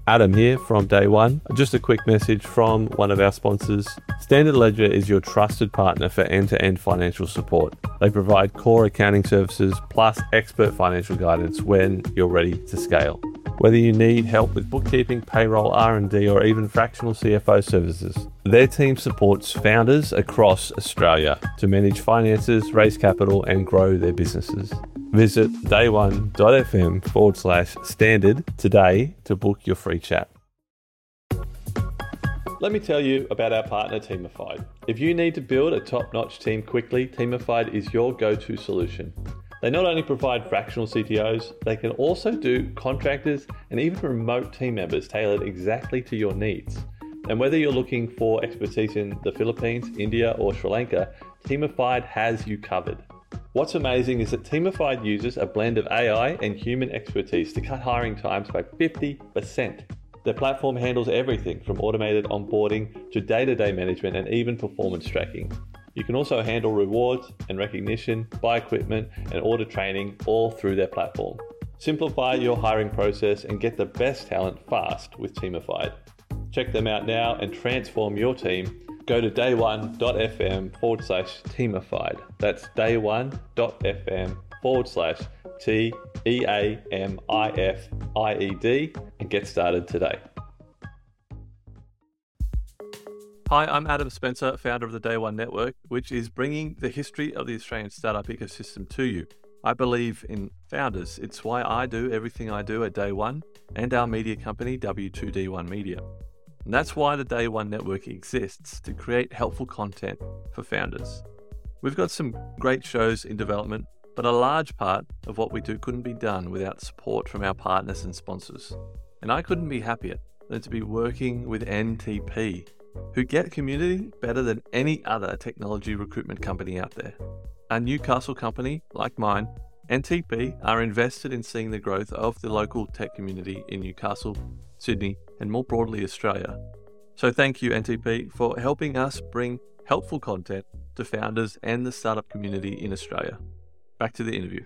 Adam here from Day One. Just a quick message from one of our sponsors. Standard Ledger is your trusted partner for end-to-end financial support. They provide core accounting services plus expert financial guidance when you're ready to scale. Whether you need help with bookkeeping, payroll, R&D, or even fractional CFO services, their team supports founders across Australia to manage finances, raise capital, and grow their businesses. Visit day1.fm/standard today to book your free chat. Let me tell you about our partner, Teamified. If you need to build a top-notch team quickly, Teamified is your go-to solution. They not only provide fractional CTOs, they can also do contractors and even remote team members tailored exactly to your needs. And whether you're looking for expertise in the Philippines, India, or Sri Lanka, Teamified has you covered. What's amazing is that Teamified uses a blend of AI and human expertise to cut hiring times by 50%. Their platform handles everything from automated onboarding to day-to-day management and even performance tracking. You can also handle rewards and recognition, buy equipment, and order training all through their platform. Simplify your hiring process and get the best talent fast with Teamified. Check them out now and transform your team. Go to day1.fm/Teamified. That's day1.fm/TEAMIFIED and get started today. Hi, I'm Adam Spencer, founder of the Day One Network, which is bringing the history of the Australian startup ecosystem to you. I believe in founders. It's why I do everything I do at Day One and our media company, W2D1 Media. And that's why the Day One Network exists, to create helpful content for founders. We've got some great shows in development, but a large part of what we do couldn't be done without support from our partners and sponsors. And I couldn't be happier than to be working with NTP, who get community better than any other technology recruitment company out there. A Newcastle company like mine, NTP are invested in seeing the growth of the local tech community in Newcastle, Sydney, and more broadly Australia. So thank you, NTP, for helping us bring helpful content to founders and the startup community in Australia. Back to the interview.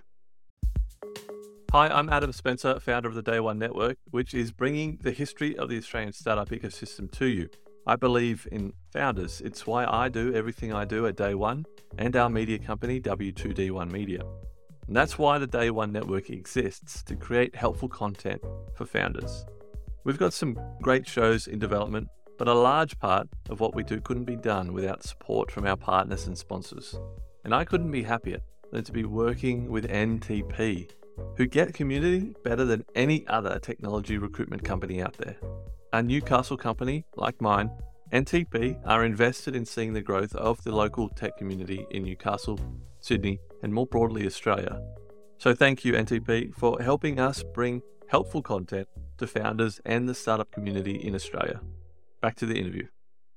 Hi, I'm Adam Spencer, founder of the Day One Network, which is bringing the history of the Australian startup ecosystem to you. I believe in founders. It's why I do everything I do at Day One and our media company, W2D1 Media. And that's why the Day One Network exists, to create helpful content for founders. We've got some great shows in development, but a large part of what we do couldn't be done without support from our partners and sponsors. And I couldn't be happier than to be working with NTP, who get community better than any other technology recruitment company out there. A Newcastle company like mine, NTP are invested in seeing the growth of the local tech community in Newcastle, Sydney, and more broadly Australia. So thank you, NTP, for helping us bring helpful content to founders and the startup community in Australia. Back to the interview.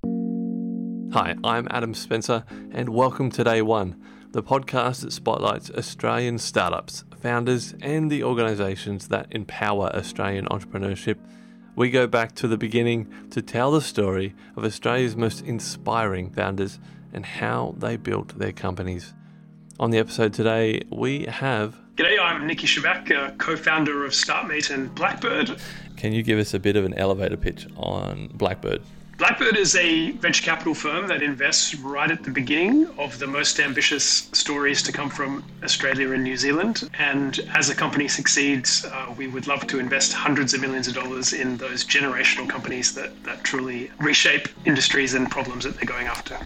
Hi, I'm Adam Spencer, and welcome to Day One, the podcast that spotlights Australian startups, founders, and the organisations that empower Australian entrepreneurship. We go back to the beginning to tell the story of Australia's most inspiring founders and how they built their companies. On the episode today, we have... G'day, I'm Nicky Shabak, co-founder of StartMate and Blackbird. Can you give us a bit of an elevator pitch on Blackbird? Blackbird is a venture capital firm that invests right at the beginning of the most ambitious stories to come from Australia and New Zealand. And as a company succeeds, we would love to invest hundreds of millions of dollars in those generational companies that truly reshape industries and problems that they're going after.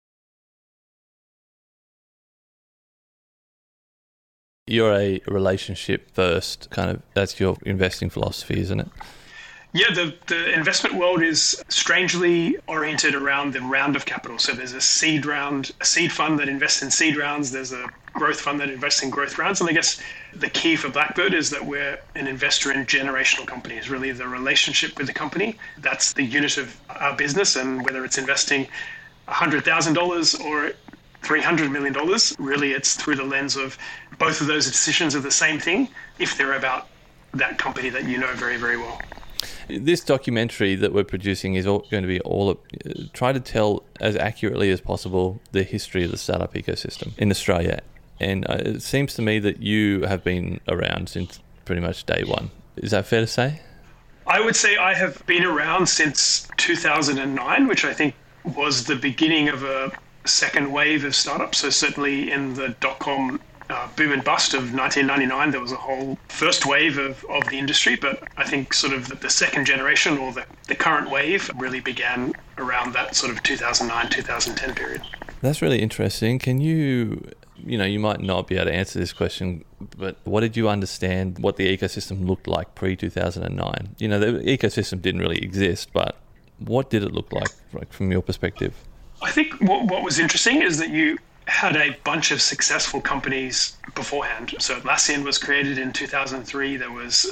You're a relationship first kind of, that's your investing philosophy, isn't it? Yeah, the investment world is strangely oriented around the round of capital. So there's a seed round, a seed fund that invests in seed rounds. There's a growth fund that invests in growth rounds. And I guess the key for Blackbird is that we're an investor in generational companies, really the relationship with the company. That's the unit of our business. And whether it's investing $100,000 or $300 million, really it's through the lens of both of those decisions are the same thing if they're about that company that you know very, very well. This documentary that we're producing is going to be try to tell as accurately as possible the history of the startup ecosystem in Australia. And it seems to me that you have been around since pretty much day one. Is that fair to say? I would say I have been around since 2009, which I think was the beginning of a second wave of startups. So certainly in the dot-com boom and bust of 1999, there was a whole first wave of the industry. But I think sort of the second generation or the current wave really began around that sort of 2009, 2010 period. That's really interesting. Can you might not be able to answer this question, but what did you understand what the ecosystem looked like pre-2009? The ecosystem didn't really exist, but what did it look like from your perspective? I think what was interesting is that you had a bunch of successful companies beforehand. So Atlassian was created in 2003. There was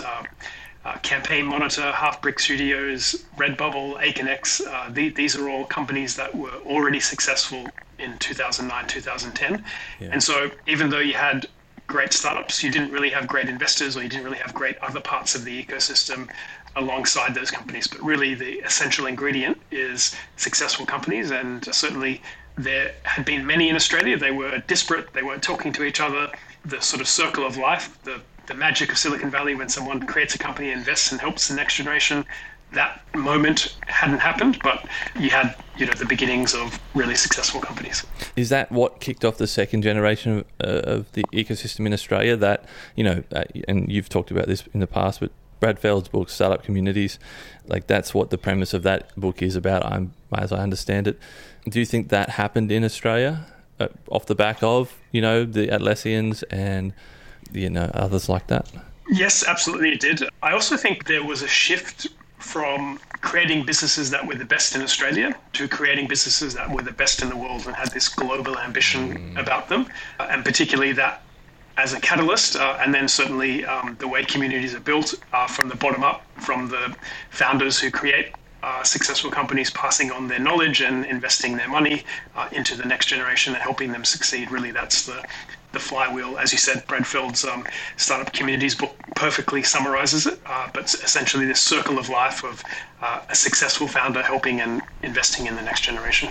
Campaign Monitor, Half-Brick Studios, Redbubble, Aconex. These are all companies that were already successful in 2009, 2010. Yeah. And so even though you had great startups, you didn't really have great investors, or you didn't really have great other parts of the ecosystem alongside those companies. But really the essential ingredient is successful companies. And certainly there had been many in Australia. They were disparate. They weren't talking to each other. The sort of circle of life, the magic of Silicon Valley, when someone creates a company, invests and helps the next generation, that moment hadn't happened, but you had, the beginnings of really successful companies. Is that what kicked off the second generation of the ecosystem in Australia? That, and you've talked about this in the past, but Brad Feld's book, Startup Communities, that's what the premise of that book is about, as I understand it. Do you think that happened in Australia off the back of, the Atlassians and, others like that? Yes, absolutely it did. I also think there was a shift from creating businesses that were the best in Australia to creating businesses that were the best in the world and had this global ambition about them, and particularly that as a catalyst, and then certainly the way communities are built from the bottom up, from the founders who create successful companies passing on their knowledge and investing their money into the next generation and helping them succeed. Really, that's the flywheel. As you said, Brad Feld's Startup Communities book perfectly summarizes it, but essentially this circle of life of a successful founder helping and investing in the next generation.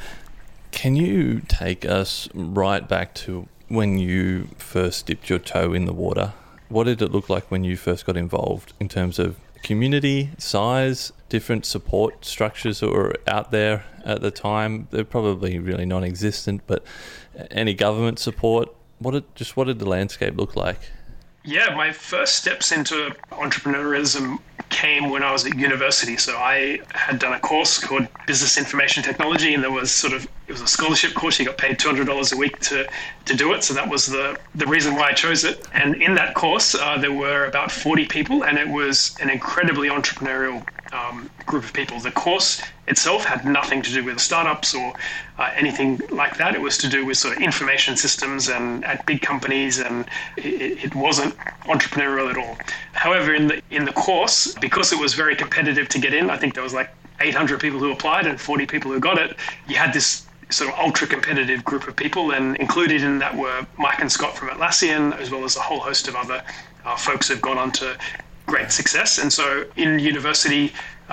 Can you take us right back to when you first dipped your toe in the water? What did it look like when you first got involved in terms of community, size, different support structures that were out there at the time? They're probably really non-existent, but any government support? What did the landscape look like? Yeah, my first steps into entrepreneurialism came when I was at university. So I had done a course called Business Information Technology, and it was a scholarship course. You got paid $200 a week to do it. So that was the reason why I chose it. And in that course, there were about 40 people, and it was an incredibly entrepreneurial group of people. The course itself had nothing to do with startups or anything like that. It was to do with sort of information systems and at big companies, and it wasn't entrepreneurial at all. However, in the course, because it was very competitive to get in, I think there was 800 people who applied and 40 people who got it. You had this sort of ultra competitive group of people, and included in that were Mike and Scott from Atlassian, as well as a whole host of other folks who've gone on to great success. And so in university,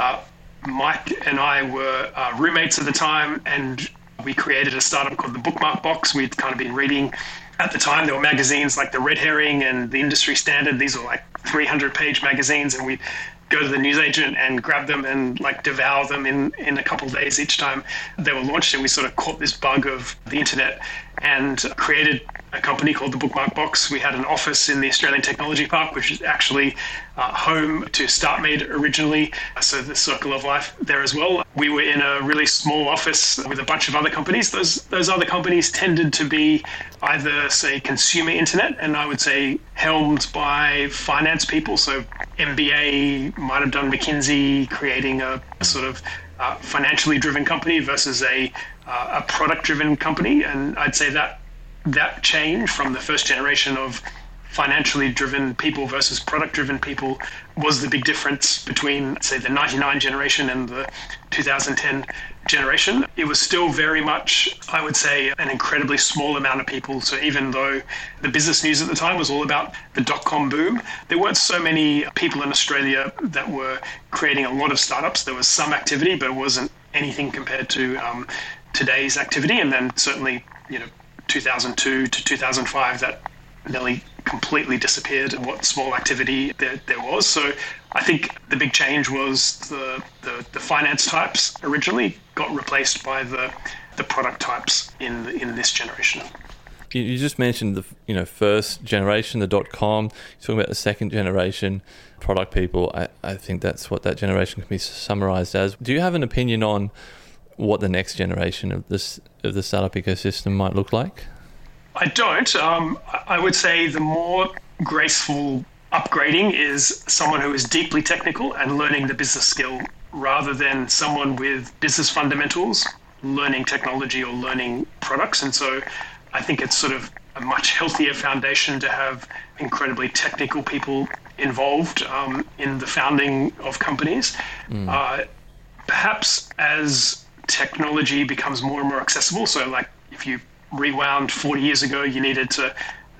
Mike and I were roommates at the time, and we created a startup called the Bookmark Box. We'd kind of been reading at the time. There were magazines like the Red Herring and the Industry Standard. These were 300-page magazines, and we'd go to the newsagent and grab them and devour them in a couple of days each time they were launched. And we sort of caught this bug of the internet and created a company called the Bookmark Box. We had an office in the Australian Technology Park, which is actually home to StartMade originally, so the circle of life there as well. We were in a really small office with a bunch of other companies. Those other companies tended to be either, say, consumer internet, and I would say helmed by finance people. So MBA might have done McKinsey, creating a sort of financially driven company versus a product-driven company. And I'd say that change from the first generation of financially driven people versus product-driven people was the big difference between, say, the 99 generation and the 2010 generation. It was still very much, I would say, an incredibly small amount of people. So even though the business news at the time was all about the dot-com boom, there weren't so many people in Australia that were creating a lot of startups. There was some activity, but it wasn't anything compared to today's activity. And then certainly, 2002 to 2005, that nearly completely disappeared and what small activity there was. So I think the big change was the finance types originally got replaced by the product types in this generation. You just mentioned the first generation, the .com. You're talking about the second generation product people. I think that's what that generation can be summarized as. Do you have an opinion on what the next generation of the startup ecosystem might look like? I don't. I would say the more graceful upgrading is someone who is deeply technical and learning the business skill rather than someone with business fundamentals learning technology or learning products. And so I think it's sort of a much healthier foundation to have incredibly technical people involved in the founding of companies. Perhaps as technology becomes more and more accessible, so like if you rewound 40 years ago, you needed to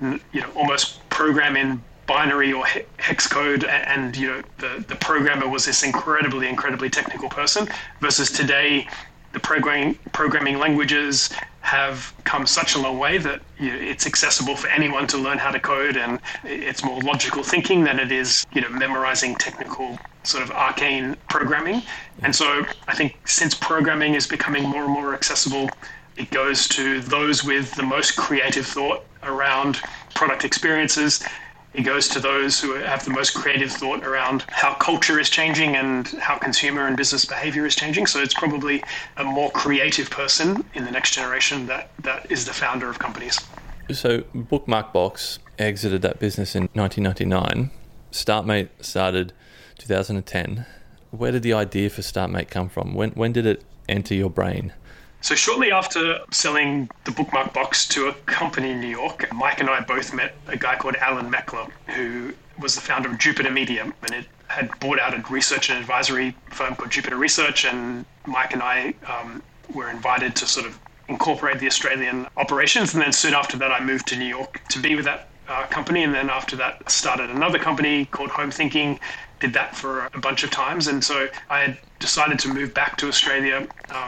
almost program in binary or hex code, and the programmer was this incredibly technical person, versus today the programming languages have come such a long way that it's accessible for anyone to learn how to code, and it's more logical thinking than it is memorizing technical sort of arcane programming. And so I think since programming is becoming more and more accessible, it goes to those with the most creative thought around product experiences. It goes to those who have the most creative thought around how culture is changing and how consumer and business behavior is changing. So it's probably a more creative person in the next generation that is the founder of companies. So Bookmarkbox exited that business in 1999. StartMate started 2010. Where did the idea for StartMate come from? When did it enter your brain? So shortly after selling the Bookmarkbox to a company in New York, Mike and I both met a guy called Alan Meckler, who was the founder of Jupiter Media, and it had bought out a research and advisory firm called Jupiter Research, and Mike and I were invited to sort of incorporate the Australian operations. And then soon after that, I moved to New York to be with that company, and then after that started another company called Home Thinking, did that for a bunch of times. And so I had decided to move back to Australia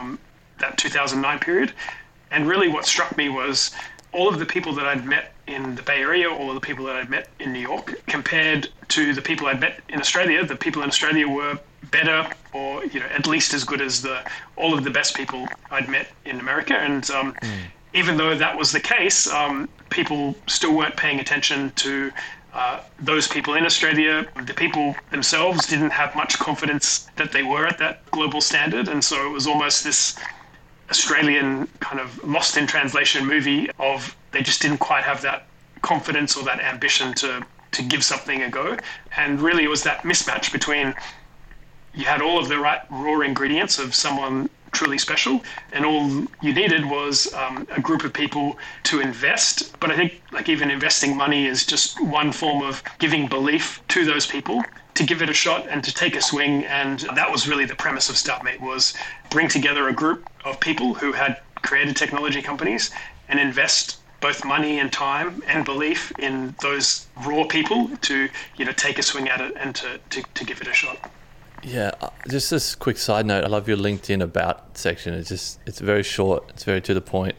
that 2009 period. And really what struck me was all of the people that I'd met in the Bay Area, all of the people that I'd met in New York, compared to the people I'd met in Australia. The people in Australia were better, or at least as good as all of the best people I'd met in America. And even though that was the case, people still weren't paying attention to those people in Australia. The people themselves didn't have much confidence that they were at that global standard. And so it was almost this Australian kind of lost in translation movie of they just didn't quite have that confidence or that ambition to give something a go. And really it was that mismatch between you had all of the right raw ingredients of someone truly special, and all you needed was a group of people to invest. But I think like even investing money is just one form of giving belief to those people to give it a shot and to take a swing. And that was really the premise of StartMate, was bring together a group of people who had created technology companies and invest both money and time and belief in those raw people to take a swing at it and to give it a shot. Yeah, just this quick side note, I love your LinkedIn about section. It's very short, it's very to the point.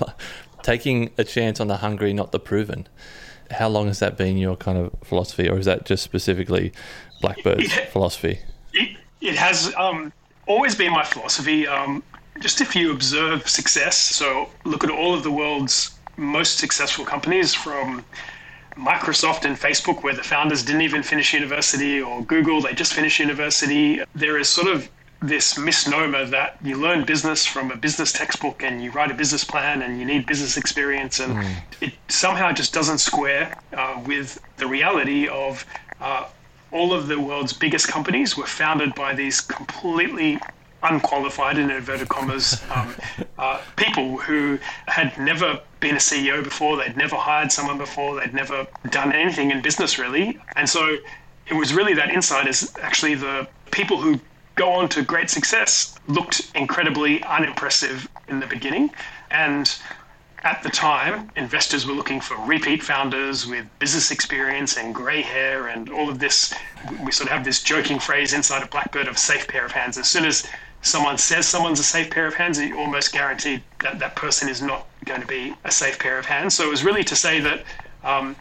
Taking a chance on the hungry, not the proven. How long has that been your kind of philosophy, or is that just specifically Blackbird's philosophy? It has always been my philosophy. Just if you observe success, so look at all of the world's most successful companies, from Microsoft and Facebook, where the founders didn't even finish university, or Google, they just finished university. There is sort of this misnomer that you learn business from a business textbook and you write a business plan and you need business experience, and it somehow just doesn't square with the reality of all of the world's biggest companies were founded by these completely unqualified, in inverted commas, people who had never been a CEO before, they'd never hired someone before, they'd never done anything in business really. And so it was really that insight is actually the people who go on to great success looked incredibly unimpressive in the beginning. And at the time, investors were looking for repeat founders with business experience and gray hair and all of this. We sort of have this joking phrase inside of Blackbird of safe pair of hands. As soon as someone says someone's a safe pair of hands, you're almost guaranteed that that person is not going to be a safe pair of hands. So it was really to say that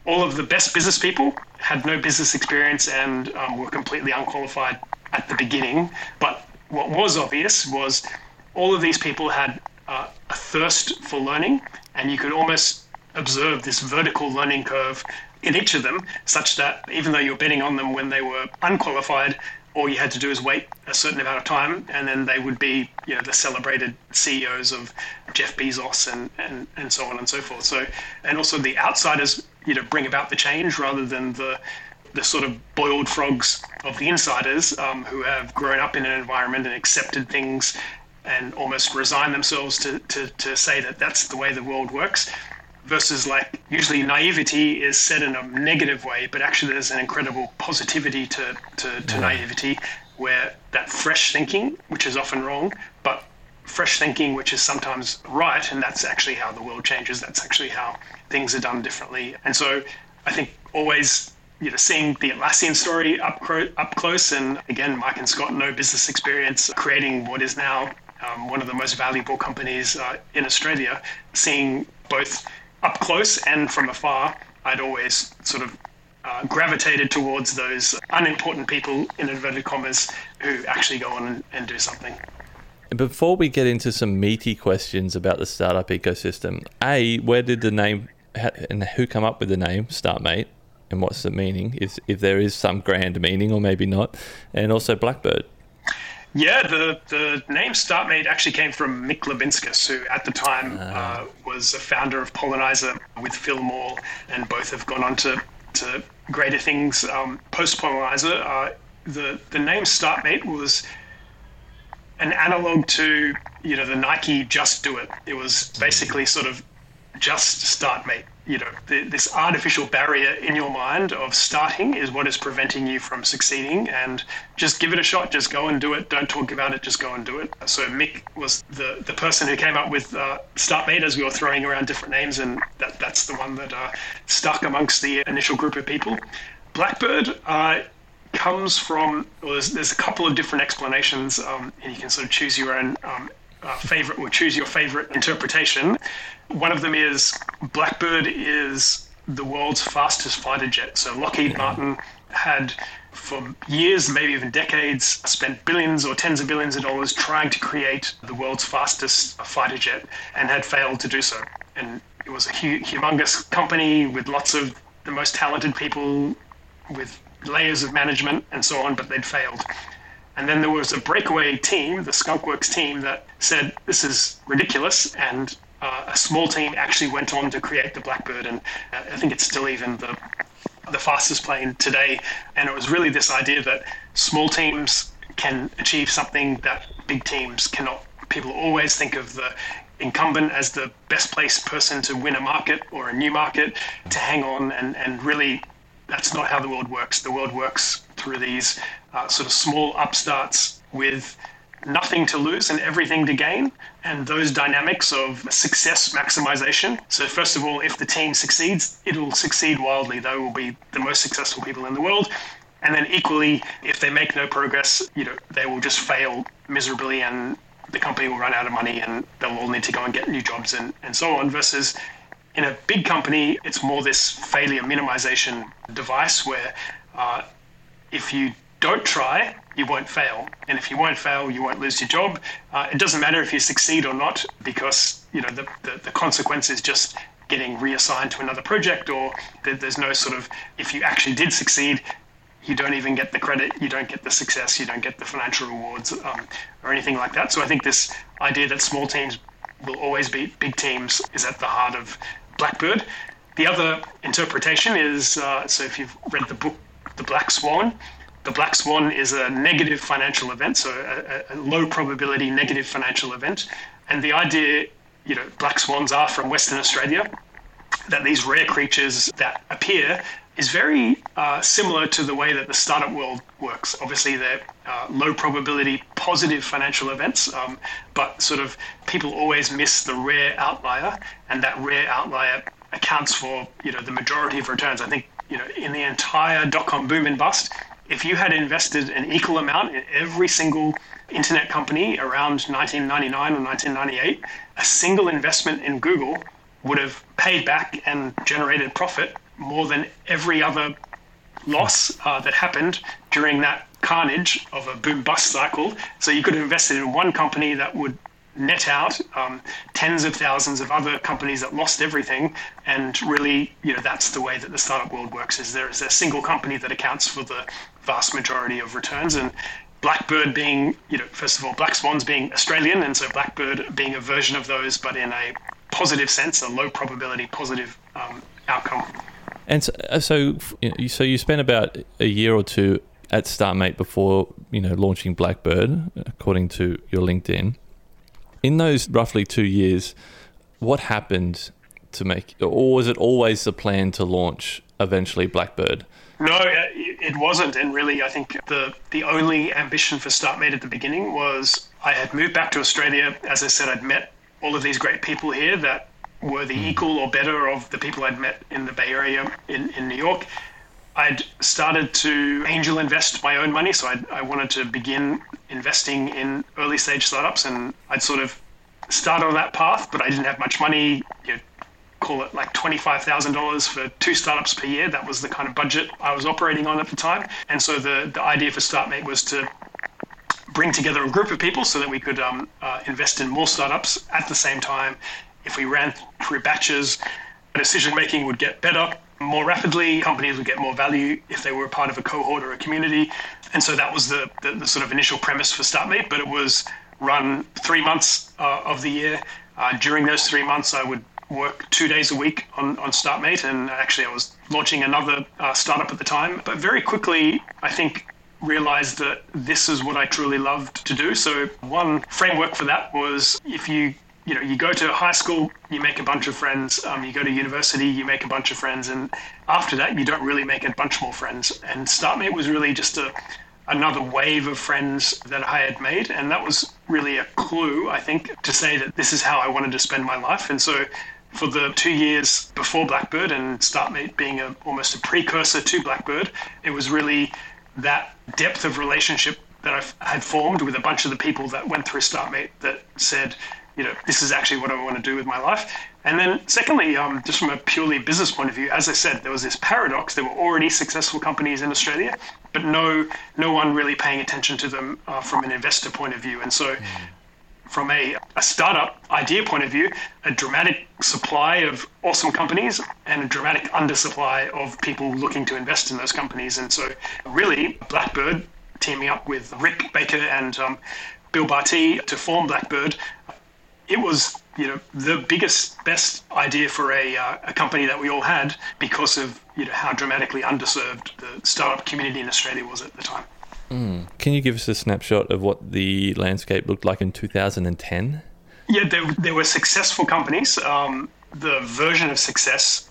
all of the best business people had no business experience and were completely unqualified at the beginning. But what was obvious was all of these people had a thirst for learning, and you could almost observe this vertical learning curve in each of them, such that even though you're betting on them when they were unqualified, all you had to do is wait a certain amount of time, and then they would be, the celebrated CEOs of Jeff Bezos and so on and so forth. So, and also the outsiders, bring about the change rather than the sort of boiled frogs of the insiders who have grown up in an environment and accepted things and almost resign themselves to say that that's the way the world works. Versus like usually naivety is said in a negative way, but actually there's an incredible positivity to naivety, where that fresh thinking, which is often wrong, but fresh thinking, which is sometimes right, and that's actually how the world changes. That's actually how things are done differently. And so I think always, seeing the Atlassian story up close, and again, Mike and Scott, no business experience, creating what is now one of the most valuable companies in Australia, seeing both up close and from afar, I'd always sort of gravitated towards those unimportant people, in inverted commas, who actually go on and do something. Before we get into some meaty questions about the startup ecosystem, where did the name and who come up with the name StartMate, and what's the meaning, if there is some grand meaning or maybe not, and also Blackbird? Yeah, the name StartMate actually came from Mick Labinskas, who at the time was a founder of Pollenizer with Phil Moore, and both have gone on to greater things post-Pollenizer. The name StartMate was an analog to the Nike Just Do It. It was basically sort of just start, mate. This artificial barrier in your mind of starting is what is preventing you from succeeding, and just give it a shot. Just go and do it. Don't talk about it. Just go and do it. So Mick was the person who came up with StartMate, as we were throwing around different names, and that's the one that stuck amongst the initial group of people. Blackbird comes from, well, there's a couple of different explanations, and you can sort of choose your own favorite, or choose your favorite interpretation. One of them is Blackbird is the world's fastest fighter jet. So Lockheed Martin had, for years, maybe even decades, spent billions or tens of billions of dollars trying to create the world's fastest fighter jet, and had failed to do so. And it was a humongous company with lots of the most talented people, with layers of management and so on, but they'd failed. And then there was a breakaway team, the Skunkworks team, that said, this is ridiculous, and a small team actually went on to create the Blackbird, and I think it's still even the fastest plane today. And it was really this idea that small teams can achieve something that big teams cannot. People always think of the incumbent as the best placed person to win a market or a new market, to hang on, and really that's not how the world works. The world works through these sort of small upstarts with nothing to lose and everything to gain, and those dynamics of success maximization. So first of all, if the team succeeds, it'll succeed wildly. They will be the most successful people in the world. And then equally, if they make no progress, they will just fail miserably, and the company will run out of money, and they'll all need to go and get new jobs and so on. Versus in a big company, it's more this failure minimization device where if you don't try, you won't fail. And if you won't fail, you won't lose your job. It doesn't matter if you succeed or not, because the consequence is just getting reassigned to another project, or there's no sort of, if you actually did succeed, you don't even get the credit, you don't get the success, you don't get the financial rewards or anything like that. So I think this idea that small teams will always beat big teams is at the heart of Blackbird. The other interpretation is, so if you've read the book, The Black Swan, the Black Swan is a negative financial event, so a low probability negative financial event. And the idea, black swans are from Western Australia, that these rare creatures that appear is very similar to the way that the startup world works. Obviously, they're low probability positive financial events, but sort of people always miss the rare outlier, and that rare outlier accounts for the majority of returns. I think in the entire dot-com boom and bust, if you had invested an equal amount in every single internet company around 1999 or 1998, a single investment in Google would have paid back and generated profit more than every other loss that happened during that carnage of a boom-bust cycle. So you could have invested in one company that would net out tens of thousands of other companies that lost everything. And really, that's the way that the startup world works, is there is a single company that accounts for the vast majority of returns. And Blackbird being, first of all, Black Swans being Australian, and so Blackbird being a version of those, but in a positive sense, a low probability positive outcome. And so you spent about a year or two at StartMate before, launching Blackbird, according to your LinkedIn. In those roughly 2 years, what happened to make, or was it always the plan to launch eventually Blackbird? No, it wasn't. And really, I think the only ambition for StartMate at the beginning was I had moved back to Australia. As I said, I'd met all of these great people here that were the equal or better of the people I'd met in the Bay Area in New York. I'd started to angel invest my own money. So I wanted to begin investing in early stage startups, and I'd sort of started on that path, but I didn't have much money, call it like $25,000 for 2 startups per year. That was the kind of budget I was operating on at the time. And so the idea for StartMate was to bring together a group of people so that we could invest in more startups at the same time. If we ran through batches, decision making would get better more rapidly. Companies would get more value if they were a part of a cohort or a community. And so that was the sort of initial premise for StartMate, but it was run 3 months of the year. During those 3 months, I would work 2 days a week on StartMate, and actually I was launching another startup at the time. But very quickly, I think, realized that this is what I truly loved to do. So one framework for that was if you go to high school, you make a bunch of friends. You go to university, you make a bunch of friends. And after that, you don't really make a bunch more friends. And StartMate was really just another wave of friends that I had made. And that was really a clue, I think, to say that this is how I wanted to spend my life. And so for the 2 years before Blackbird, and StartMate being almost a precursor to Blackbird, it was really that depth of relationship that I had formed with a bunch of the people that went through StartMate that said, this is actually what I want to do with my life. And then secondly, just from a purely business point of view, as I said, there was this paradox. There were already successful companies in Australia, but no one really paying attention to them from an investor point of view. And so from a startup idea point of view, a dramatic supply of awesome companies and a dramatic undersupply of people looking to invest in those companies. And so really Blackbird, teaming up with Rick Baker and Bill Barty to form Blackbird, it was, the biggest, best idea for a company that we all had because of, how dramatically underserved the startup community in Australia was at the time. Can you give us a snapshot of what the landscape looked like in 2010? Yeah, there were successful companies. The version of success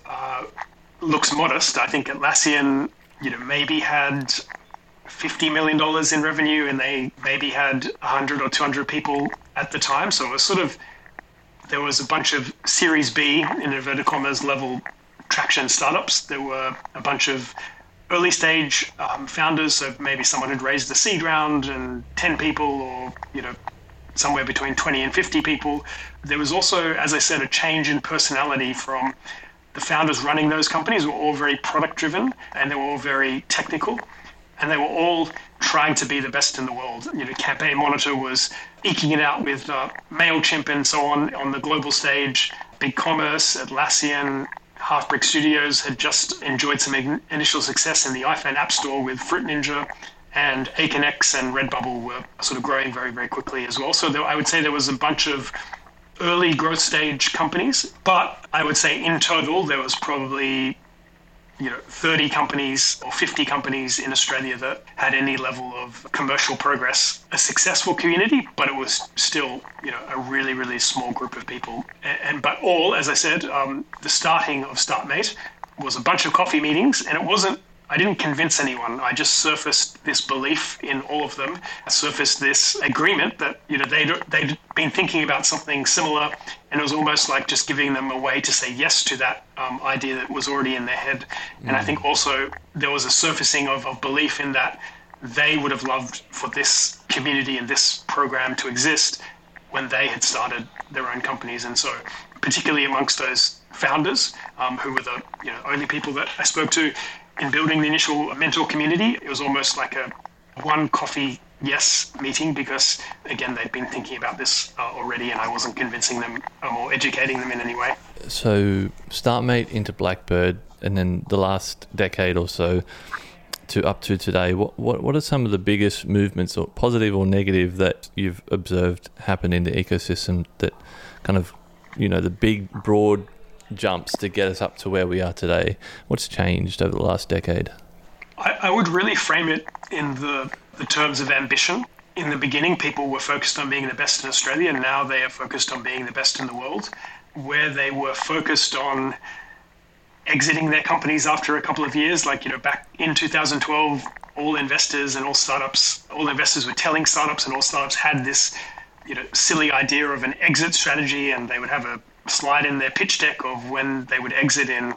looks modest. I think Atlassian, maybe had $50 million in revenue, and they maybe had 100 or 200 people at the time. So it was there was a bunch of Series B, in inverted commas, level traction startups. There were a bunch of early stage founders. So maybe someone had raised a seed round and 10 people, or, somewhere between 20 and 50 people. There was also, as I said, a change in personality from the founders running those companies. Were all very product driven, and they were all very technical. And they were all trying to be the best in the world. Campaign Monitor was eking it out with MailChimp and so on the global stage. BigCommerce, Atlassian, Halfbrick Studios had just enjoyed some initial success in the iPhone App Store with Fruit Ninja, and Aconex and Redbubble were sort of growing very, very quickly as well. So I would say there was a bunch of early growth stage companies, but I would say in total there was probably 30 companies or 50 companies in Australia that had any level of commercial progress. A successful community, but it was still, a really, really small group of people. But all, as I said, the starting of StartMate was a bunch of coffee meetings, and I didn't convince anyone. I just surfaced this belief in all of them. I surfaced this agreement that, they'd been thinking about something similar, and it was almost like just giving them a way to say yes to that idea that was already in their head. And I think also there was a surfacing of belief in that they would have loved for this community and this program to exist when they had started their own companies. And so particularly amongst those founders, who were the only people that I spoke to in building the initial mentor community. It was almost like a one coffee yes meeting, because again, they'd been thinking about this already, and I wasn't convincing them or educating them in any way. So StartMate into Blackbird, and then the last decade or so to up to today, what are some of the biggest movements, or positive or negative, that you've observed happen in the ecosystem, that kind of, the big broad jumps to get us up to where we are today? What's changed over the last decade? I would really frame it in the terms of ambition. In the beginning, people were focused on being the best in Australia, and now they are focused on being the best in the world. Where they were focused on exiting their companies after a couple of years, like, back in 2012, all investors and all investors were telling startups, and all startups had this, silly idea of an exit strategy, and they would have a slide in their pitch deck of when they would exit in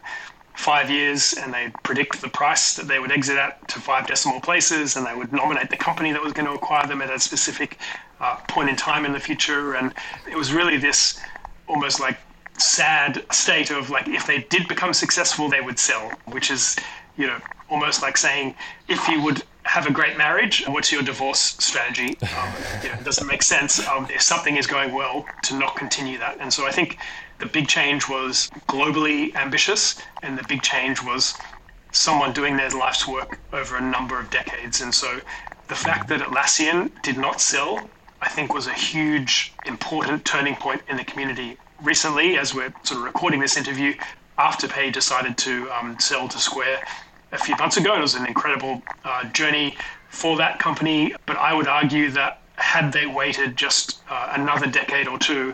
5 years, and they'd predict the price that they would exit at to 5 decimal places, and they would nominate the company that was going to acquire them at a specific point in time in the future. And it was really this almost like sad state of, like, if they did become successful, they would sell, which is, almost like saying, if you would have a great marriage, what's your divorce strategy? It doesn't make sense if something is going well to not continue that. And so I think the big change was globally ambitious, and the big change was someone doing their life's work over a number of decades. And so the fact that Atlassian did not sell, I think, was a huge, important turning point in the community. Recently, as we're sort of recording this interview, Afterpay decided to sell to Square a few months ago. It was an incredible journey for that company. But I would argue that had they waited just another decade or two,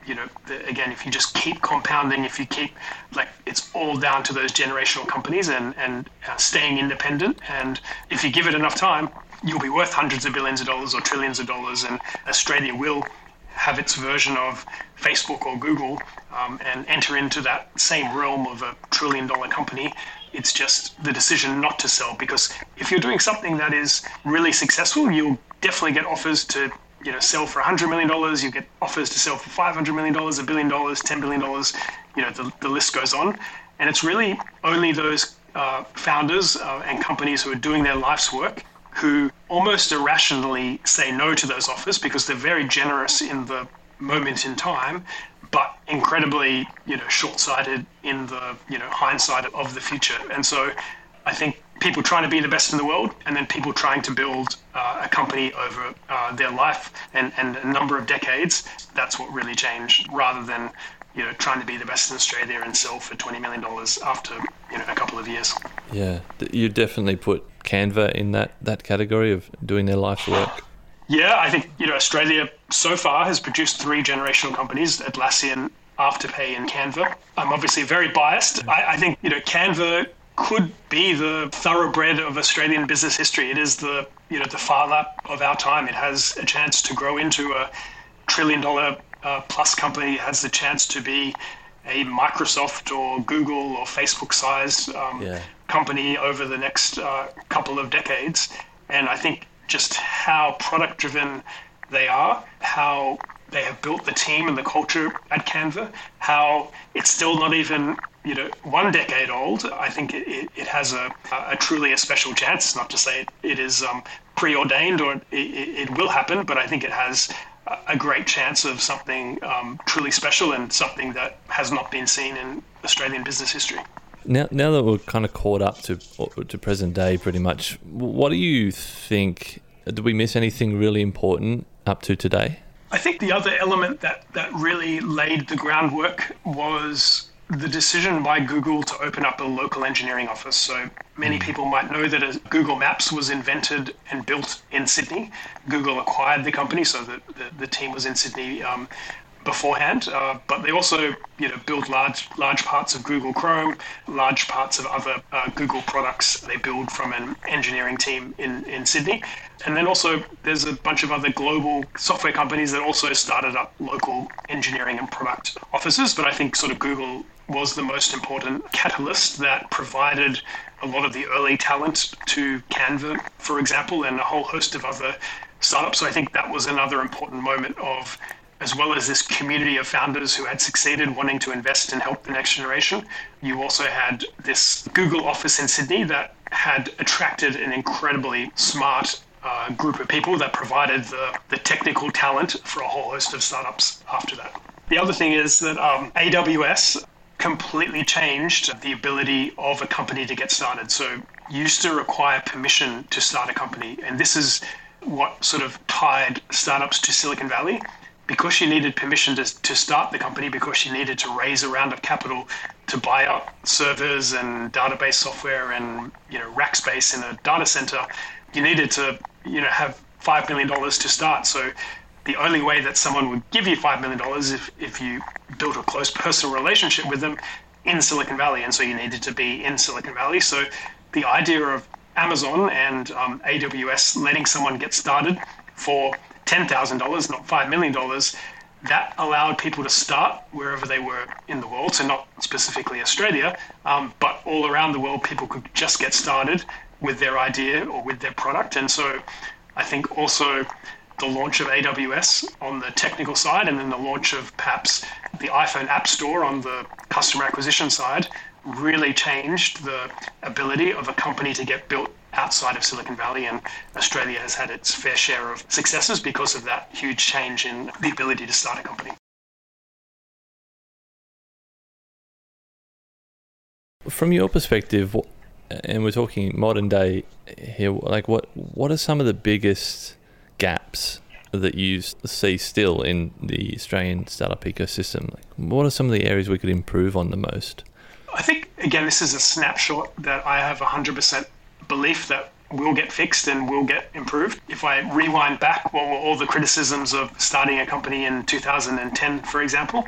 again, if you just keep compounding, if you keep, it's all down to those generational companies and staying independent. And if you give it enough time, you'll be worth hundreds of billions of dollars or trillions of dollars, and Australia will have its version of Facebook or Google and enter into that same realm of a trillion-dollar company. It's just the decision not to sell, because if you're doing something that is really successful, you'll definitely get offers to sell for $100 million. You get offers to sell for $500 million, $1 billion, $10 billion. The list goes on. And it's really only those founders and companies who are doing their life's work who almost irrationally say no to those offers, because they're very generous in the moment in time, but incredibly, short-sighted in the, hindsight of the future. And so I think people trying to be the best in the world, and then people trying to build a company over their life and a number of decades, that's what really changed, rather than trying to be the best in Australia and sell for $20 million after a couple of years. Yeah, you definitely put Canva in that category of doing their life's work. Yeah, I think Australia so far has produced 3 generational companies: Atlassian, Afterpay, and Canva. I'm obviously very biased. I think Canva could be the thoroughbred of Australian business history. It is the the father of our time. It has a chance to grow into a $1 trillion plus company. It has the chance to be a Microsoft or Google or Facebook sized company over the next couple of decades. And I think just how product driven they are, how they have built the team and the culture at Canva, how it's still not even 1 decade old. I think it has a truly a special chance. It's not to say it is preordained or it will happen, but I think it has a great chance of something truly special and something that has not been seen in Australian business history. Now that we're kind of caught up to present day pretty much, what do you think? Did we miss anything really important up to today? I think the other element that really laid the groundwork was the decision by Google to open up a local engineering office. So many people might know that Google Maps was invented and built in Sydney. Google acquired the company, so the team was in Sydney beforehand, but they also build large parts of Google Chrome, large parts of other Google products they build from an engineering team in Sydney. And then also there's a bunch of other global software companies that also started up local engineering and product offices. But I think sort of Google was the most important catalyst that provided a lot of the early talent to Canva, for example, and a whole host of other startups. So I think that was another important moment of as well as this community of founders who had succeeded wanting to invest and help the next generation, you also had this Google office in Sydney that had attracted an incredibly smart group of people that provided the technical talent for a whole host of startups after that. The other thing is that AWS completely changed the ability of a company to get started. So you used to require permission to start a company. And this is what sort of tied startups to Silicon Valley. Because you needed permission to start the company, because you needed to raise a round of capital to buy up servers and database software and rack space in a data center, you needed to have $5 million to start. So the only way that someone would give you $5 million if you built a close personal relationship with them in Silicon Valley. And so you needed to be in Silicon Valley. So the idea of Amazon and AWS letting someone get started for $10,000, not $5 million, that allowed people to start wherever they were in the world. So not specifically Australia, but all around the world, people could just get started with their idea or with their product. And so I think also the launch of AWS on the technical side, and then the launch of perhaps the iPhone App Store on the customer acquisition side, really changed the ability of a company to get built outside of Silicon Valley. And Australia has had its fair share of successes because of that huge change in the ability to start a company. From your perspective, and we're talking modern day here, like what are some of the biggest gaps that you see still in the Australian startup ecosystem? Like, what are some of the areas we could improve on the most? I think, again, this is a snapshot that I have 100% belief that will get fixed and will get improved. If I rewind back, what were all the criticisms of starting a company in 2010, for example?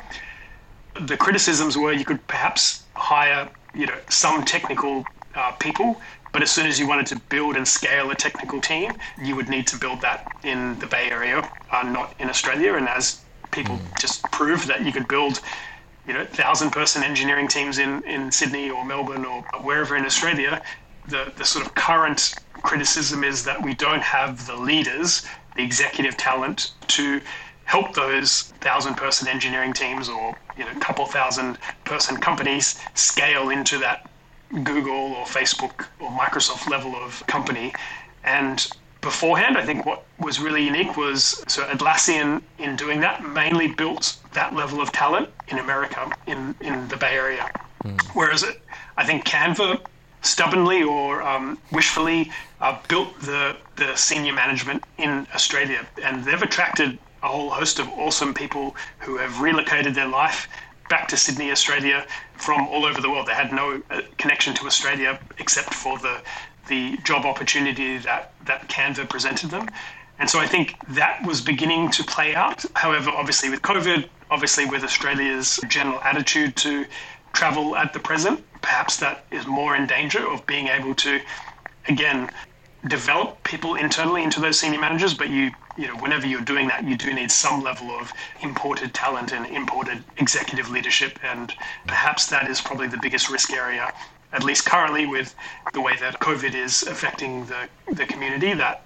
The criticisms were you could perhaps hire, some technical people, but as soon as you wanted to build and scale a technical team, you would need to build that in the Bay Area, not in Australia. And as people just proved that you could build 1,000-person engineering teams in Sydney or Melbourne or wherever in Australia, the sort of current criticism is that we don't have the leaders, the executive talent to help those 1,000-person engineering teams or couple 1,000-person companies scale into that Google or Facebook or Microsoft level of company. And beforehand, I think what was really unique was, so Atlassian in doing that mainly built that level of talent in America, in the Bay Area. Whereas I think Canva stubbornly or wishfully built the senior management in Australia. And they've attracted a whole host of awesome people who have relocated their life back to Sydney, Australia, from all over the world. They had no connection to Australia except for the job opportunity that Canva presented them. And so I think that was beginning to play out. However, obviously with COVID, obviously with Australia's general attitude to travel at the present, perhaps that is more in danger of being able to, again, develop people internally into those senior managers, but whenever you're doing that, you do need some level of imported talent and imported executive leadership, and perhaps that is probably the biggest risk area, at least currently with the way that COVID is affecting the community, that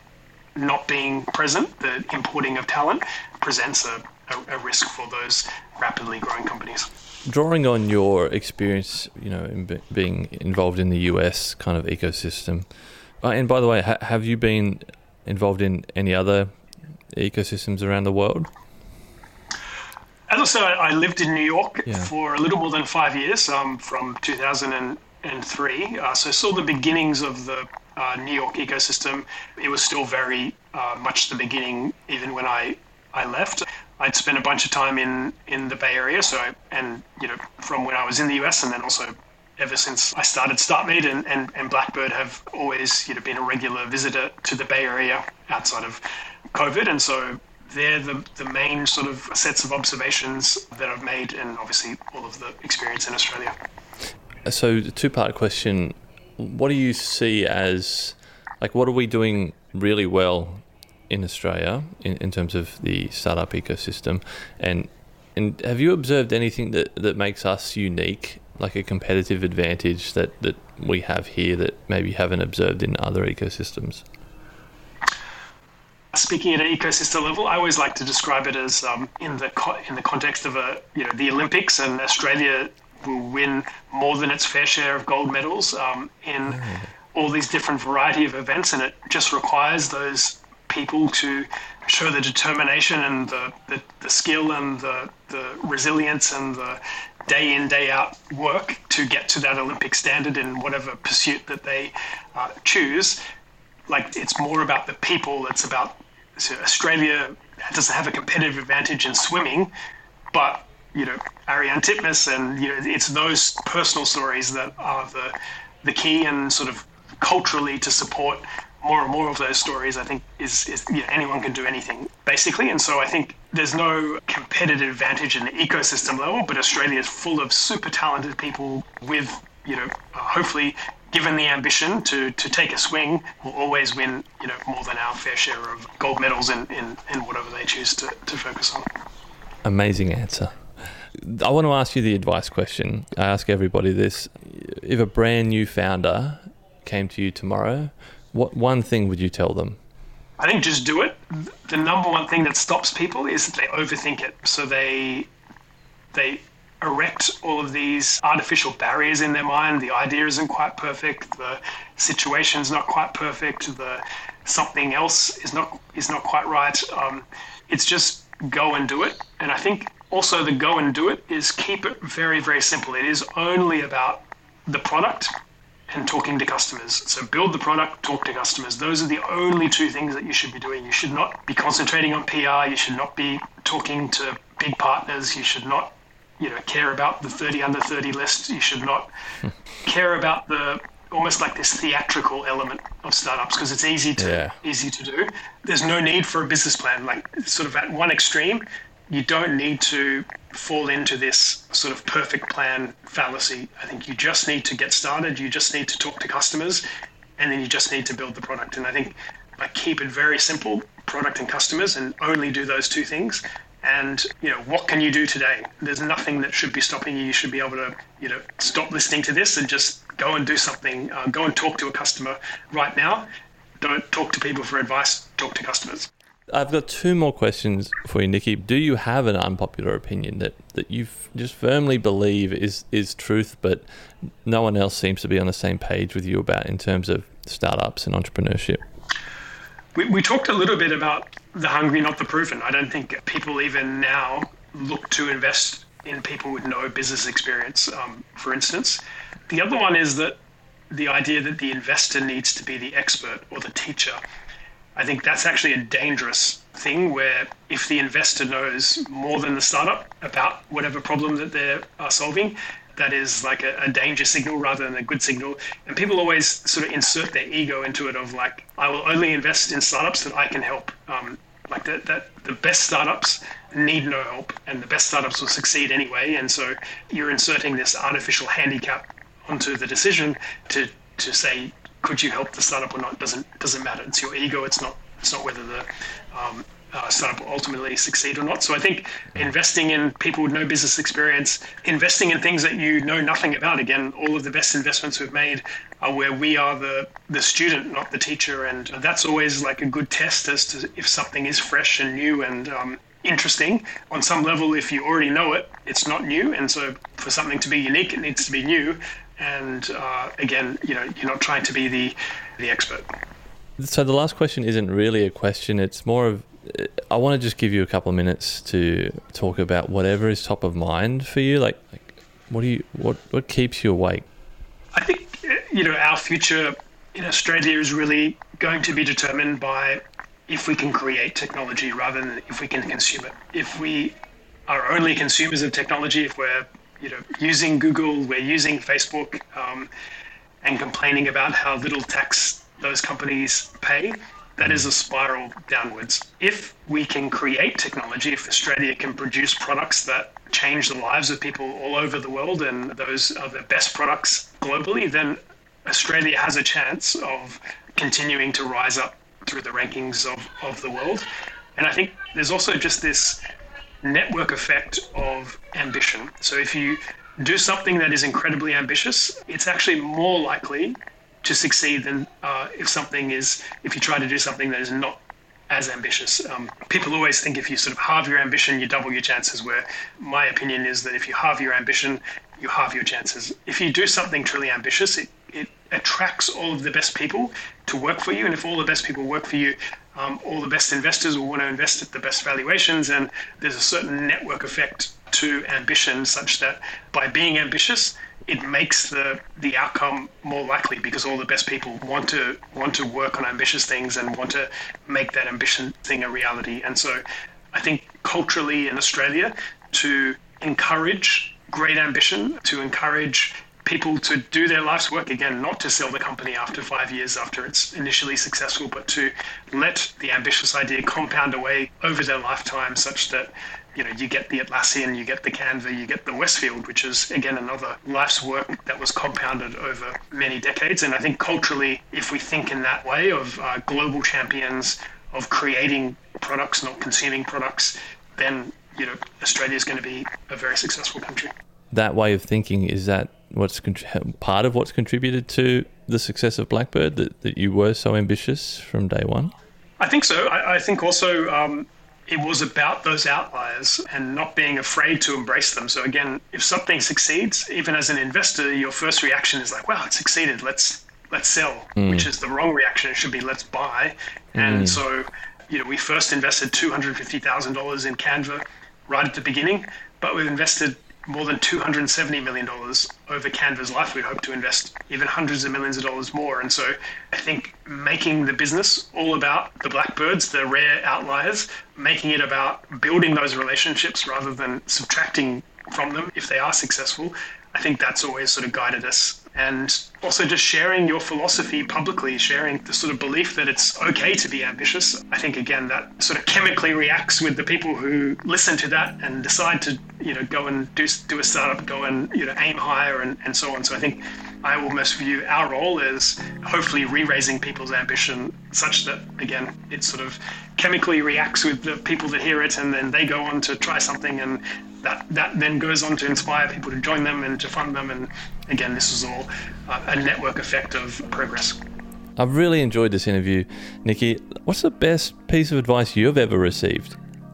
not being present, the importing of talent, presents a risk for those rapidly growing companies. Drawing on your experience, in being involved in the US kind of ecosystem, and by the way, have you been involved in any other ecosystems around the world? As I said, I lived in New York for a little more than 5 years, from 2003. So I saw the beginnings of the New York ecosystem. It was still very much the beginning, even when I left. I'd spent a bunch of time in the Bay Area, from when I was in the US, and then also ever since I started StartMate and Blackbird have always been a regular visitor to the Bay Area outside of COVID. And so they're the main sort of sets of observations that I've made, and obviously all of the experience in Australia. So the two-part question, what do you see as, what are we doing really well in Australia in terms of the startup ecosystem? And have you observed anything that makes us unique, like a competitive advantage that we have here that maybe you haven't observed in other ecosystems? speaking at an ecosystem level, I always like to describe it as in the context of the Olympics, and Australia will win more than its fair share of gold medals in all these different variety of events, and it just requires those people to show the determination and the skill and the resilience and the day in, day out work to get to that Olympic standard in whatever pursuit that they choose. Like, it's more about the people. It's about, so Australia doesn't have a competitive advantage in swimming, but Ariarne Titmus, and it's those personal stories that are the key, and sort of culturally to support more and more of those stories, I think is anyone can do anything basically. And so I think there's no competitive advantage in the ecosystem level, but Australia is full of super talented people with, hopefully, given the ambition to take a swing, will always win, more than our fair share of gold medals in whatever they choose to focus on. Amazing answer. I want to ask you the advice question. I ask everybody this. If a brand new founder came to you tomorrow, what one thing would you tell them? I think just do it. The number one thing that stops people is that they overthink it. So they erect all of these artificial barriers in their mind. The idea isn't quite perfect. The situation's not quite perfect. The something else is not quite right. It's just go and do it. And I think also the go and do it is keep it very, very simple. It is only about the product and talking to customers. So build the product, talk to customers. Those are the only two things that you should be doing. You should not be concentrating on PR. You should not be talking to big partners. You should not, care about the 30 under 30 list. You should not care about the almost like this theatrical element of startups, because it's easy to do. There's no need for a business plan. Like, sort of at one extreme, you don't need to fall into this sort of perfect plan fallacy. I think you just need to get started. You just need to talk to customers, and then you just need to build the product. And I think keep it very simple, product and customers, and only do those two things. And, what can you do today? There's nothing that should be stopping you. You should be able to, stop listening to this and just go and do something. Go and talk to a customer right now. Don't talk to people for advice. Talk to customers. I've got two more questions for you, Nicky. Do you have an unpopular opinion that you just firmly believe is truth, but no one else seems to be on the same page with you about in terms of startups and entrepreneurship? We talked a little bit about the hungry, not the proven. I don't think people even now look to invest in people with no business experience, for instance. The other one is that the idea that the investor needs to be the expert or the teacher. I think that's actually a dangerous thing, where if the investor knows more than the startup about whatever problem that they're solving, that is like a danger signal rather than a good signal. And people always sort of insert their ego into it of like, I will only invest in startups that I can help. That the best startups need no help, and the best startups will succeed anyway. And so you're inserting this artificial handicap onto the decision to say, could you help the startup or not? Doesn't matter. It's your ego. It's not whether the startup will ultimately succeed or not. So I think investing in people with no business experience, investing in things that you know nothing about. Again, all of the best investments we've made are where we are the student, not the teacher. And that's always like a good test as to if something is fresh and new and interesting. On some level, if you already know it, it's not new. And so for something to be unique, it needs to be new. And again, you're not trying to be the expert. So the last question isn't really a question. It's more of, I want to just give you a couple of minutes to talk about whatever is top of mind for you. Like what keeps you awake? I think, our future in Australia is really going to be determined by if we can create technology rather than if we can consume it. If we are only consumers of technology, if we're using Google, we're using Facebook, and complaining about how little tax those companies pay, that is a spiral downwards. If we can create technology, if Australia can produce products that change the lives of people all over the world, and those are the best products globally, then Australia has a chance of continuing to rise up through the rankings of the world. And I think there's also just this network effect of ambition. So if you do something that is incredibly ambitious, it's actually more likely to succeed than if you try to do something that is not as ambitious. People always think if you sort of halve your ambition, you double your chances, where my opinion is that if you halve your ambition, you halve your chances. If you do something truly ambitious, it attracts all of the best people to work for you. And if all the best people work for you, all the best investors will want to invest at the best valuations. And there's a certain network effect to ambition such that by being ambitious, it makes the outcome more likely, because all the best people want to work on ambitious things and want to make that ambition thing a reality. And so I think culturally in Australia, to encourage great ambition, to encourage people to do their life's work, again, not to sell the company after 5 years after it's initially successful, but to let the ambitious idea compound away over their lifetime such that, you know, you get the Atlassian, you get the Canva, you get the Westfield, which is, again, another life's work that was compounded over many decades. And I think culturally, if we think in that way of global champions, of creating products, not consuming products, then, you know, Australia is going to be a very successful country. That way of thinking, is that what's part of what's contributed to the success of Blackbird, that you were so ambitious from day one? I think so. I think also it was about those outliers and not being afraid to embrace them. So again, if something succeeds, even as an investor, your first reaction is like, wow, it succeeded, let's sell, which is the wrong reaction. It should be, let's buy. And so, you know, we first invested $250,000 in Canva right at the beginning, but we've invested more than $270 million over Canva's life. We hope to invest even hundreds of millions of dollars more. And so I think making the business all about the blackbirds, the rare outliers, making it about building those relationships rather than subtracting from them if they are successful, I think that's always sort of guided us. And also just sharing your philosophy publicly, sharing the sort of belief that it's okay to be ambitious. I think, again, that sort of chemically reacts with the people who listen to that and decide to, you know, go and do a startup, go and, you know, aim higher and so on. So I think I almost view our role as hopefully re-raising people's ambition such that, again, it sort of chemically reacts with the people that hear it, and then they go on to try something, and that then goes on to inspire people to join them and to fund them. And again, this is all a network effect of progress. I've really enjoyed this interview, Nikki. What's the best piece of advice you've ever received?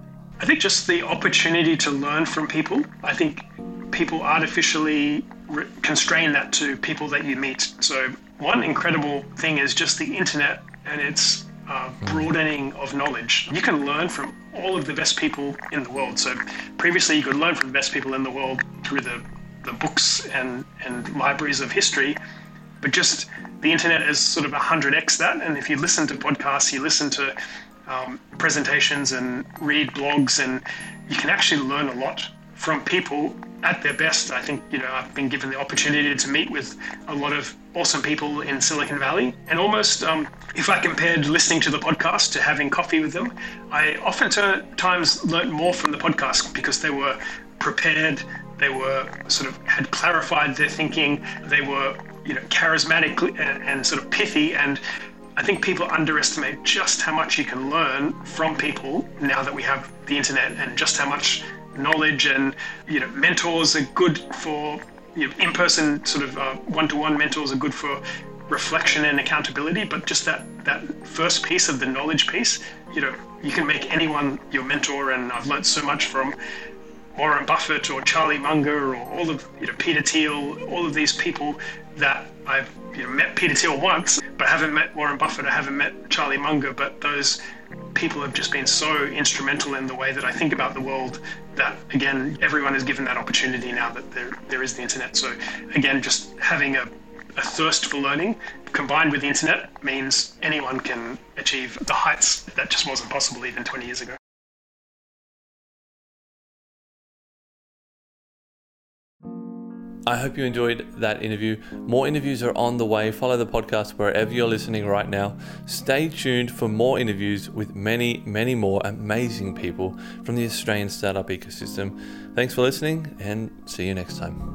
I think just the opportunity to learn from people. I think people artificially constrain that to people that you meet. So one incredible thing is just the internet and its broadening of knowledge. You can learn from all of the best people in the world. So previously you could learn from the best people in the world through the books and libraries of history, but just the internet is sort of 100x that. And if you listen to podcasts, you listen to presentations and read blogs, and you can actually learn a lot from people at their best. I think, you know, I've been given the opportunity to meet with a lot of awesome people in Silicon Valley, and almost if I compared listening to the podcast to having coffee with them, I oftentimes learned more from the podcast because they were prepared, they were sort of had clarified their thinking, they were, you know, charismatic and sort of pithy. And I think people underestimate just how much you can learn from people now that we have the internet, and just how much knowledge and, you know, mentors are good for, you know, in-person sort of one-to-one mentors are good for reflection and accountability. But just that first piece of the knowledge piece, you know, you can make anyone your mentor. And I've learned so much from Warren Buffett or Charlie Munger or all of, you know, Peter Thiel, all of these people that I've, you know, met Peter Thiel once, but I haven't met Warren Buffett, I haven't met Charlie Munger, but those people have just been so instrumental in the way that I think about the world, that, again, everyone is given that opportunity now that there is the internet. So again, just having a thirst for learning combined with the internet means anyone can achieve the heights that just wasn't possible even 20 years ago. I hope you enjoyed that interview. More interviews are on the way. Follow the podcast wherever you're listening right now. Stay tuned for more interviews with many, many more amazing people from the Australian startup ecosystem. Thanks for listening, and see you next time.